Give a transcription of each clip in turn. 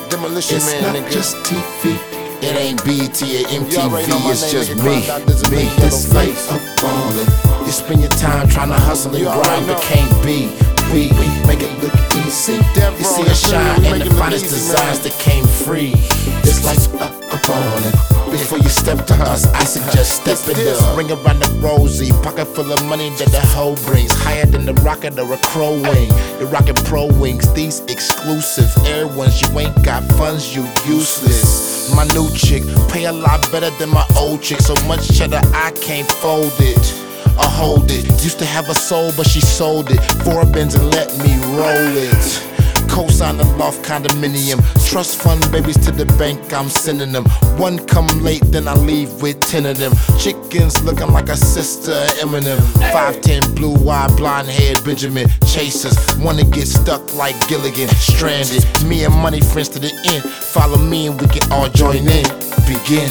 Demolition It's Man, not nigga. just TV. It ain't BET or You already know MTV, my it's name, just nigga. me. Crossed out, this is Me, me, this yellow life face. of ballin'. You spend your time trying to hustle and You already grind, but know. can't be. We make it look easy. Death You Row, see the us shine we and make the it look finest easy, designs man. that came free. This life of ballin'. Before you step to us, I suggest stepping this. up. Ring around the rosy, pocket full of money that the hoe brings. Higher than the rocket or a crow wing. You're rockin' pro wings, these exclusive air ones. You ain't got funds, you useless. My new chick pay a lot better than my old chick. So much cheddar I can't fold it or hold it. Used to have a soul, but she sold it. 4 bins and let me roll it. Co-sign the loft condominium. Trust fund babies to the bank, I'm sending them. One come late, then I leave with 10 of them. Chickens looking like a sister of Eminem. 5'10", blue-eyed, blonde-haired Benjamin. Chasers wanna get stuck like Gilligan. Stranded, me and money friends to the end. Follow me and we can all join in. Begin.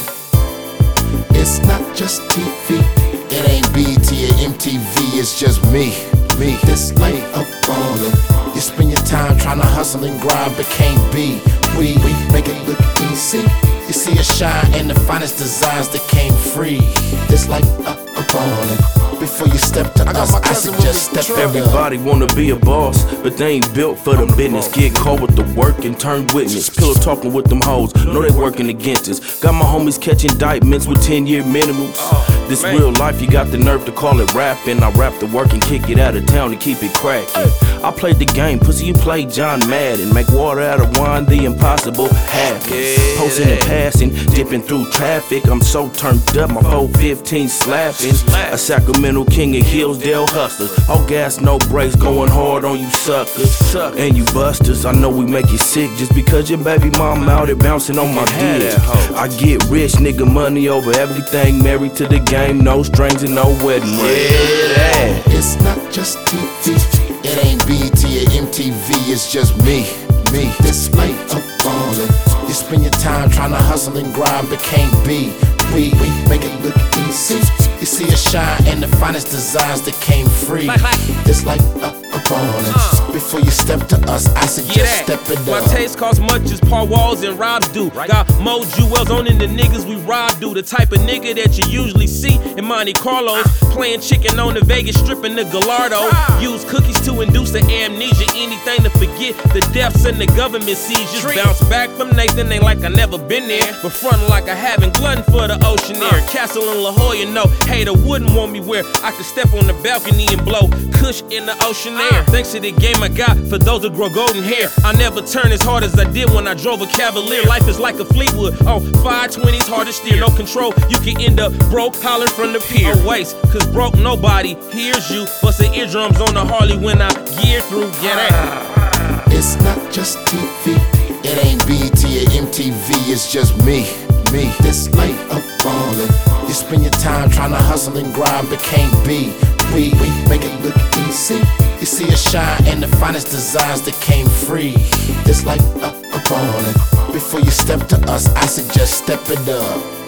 It's not just TV. It ain't BET or MTV, it's just me. Me, this life of ballin'. You spend your time trying to hustle and grind, but can't be. We make it look easy. You see us shine and the finest designs that came free. This life of ballin'. Before you step to got us, my I cousin with suggest me, stepping up. Everybody wanna be a boss, but they ain't built for the business. Get caught with the work and turn witness. Pillow talking with them hoes, know they working against us. Got my homies catching indictments with 10-year minimums. This real life, you got the nerve to call it rapping. I rap the work and kick it out of town to keep it cracking. I played the game, pussy, you played John Madden. Make water out of wine, the impossible happens. Posting and passing, dipping through traffic. I'm so turned up, my 415 slapping. A Sacramento king of Hillsdale hustlers. All gas, no brakes, going hard on you suckers. And you busters, I know we make you sick just because your baby mom out here bouncing on my dick. I get rich, nigga, money over everything. Married to the game, no strings and no wedding ring. Yeah. It's not just TV. It ain't BET or MTV, it's just me. Me, this life of ballin'. You spend your time trying to hustle and grind, but can't be. We make it look easy. You see us shine and the finest designs that came free. This life of ballin'. Before you step to us, I suggest stepping My up. taste costs much as Paul Walls and Robs do. Got more jewels on than the niggas we rob do. The type of nigga that you usually see in Monte Carlos. Playing chicken on the Vegas Strip in the Gallardo. Use cookies to induce the amnesia. Anything to forget the deaths and the government seizures. Bounce back from Nathan, ain't like I never been there. But frontin' like I haven't glutton for the ocean air. Castle in La Jolla, no hater wouldn't want me where I could step on the balcony and blow kush in the ocean air. Thanks to the game I got for those who grow golden hair. I never turn as hard as I did when I drove a Cavalier. Life is like a Fleetwood. Oh, 520's hard to steer, no control. You can end up broke, hollering from the pier. Oh, waste, cause broke nobody hears you. Bustin' eardrums on the Harley when I gear through. Get that. It's not just TV. It ain't BET or MTV, it's just me. Me, this life of ballin'. You spend your time trying to hustle and grind, but can't be. We make it look easy. You see us shine and the finest designs that came free. This life of ballin'. Before you step to us, I suggest stepping up.